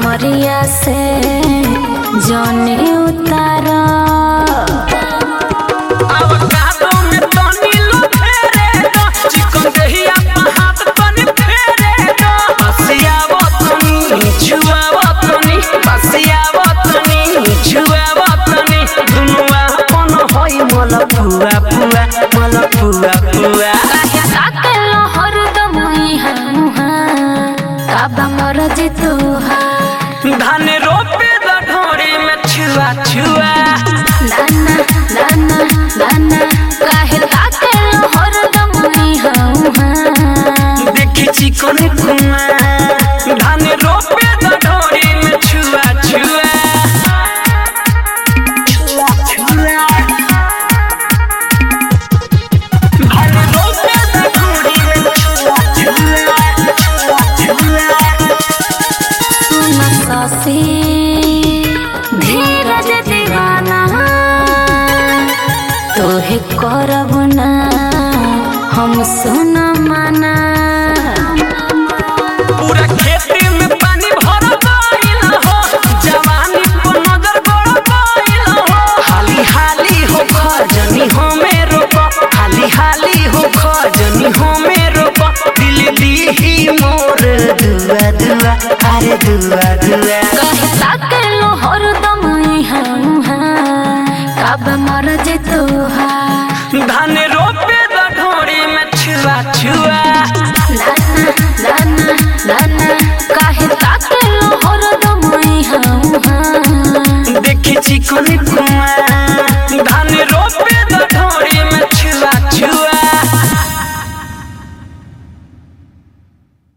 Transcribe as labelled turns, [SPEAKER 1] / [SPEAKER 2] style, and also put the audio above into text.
[SPEAKER 1] कमरिया से जाने उतारा
[SPEAKER 2] धान रोपे ढोरी में छुआ छुआ
[SPEAKER 1] नाना नाना नाना काहे ताके हरदम इहाँ
[SPEAKER 2] देखी चिकन कुआ धान रोपे ढोरी में छुआ छुआ
[SPEAKER 1] धीरज दीवाना तोहे करब ना हम सुन माना
[SPEAKER 2] पूरा खेती में पानी भर गइल हो जवानी को नजर गड़ गइल हो हाली हाली हो खजनी हो मेरो हाली हाली हो खजनी हो मेरो दिल दीही मोर दुआ दुआ अरे दुआ दुआ
[SPEAKER 1] कहे ताके लो हरदम इहाँ कब मर जे तोहार
[SPEAKER 2] धान रोपे ढोरी में छुआ छुआ
[SPEAKER 1] नाना नाना नाना काहे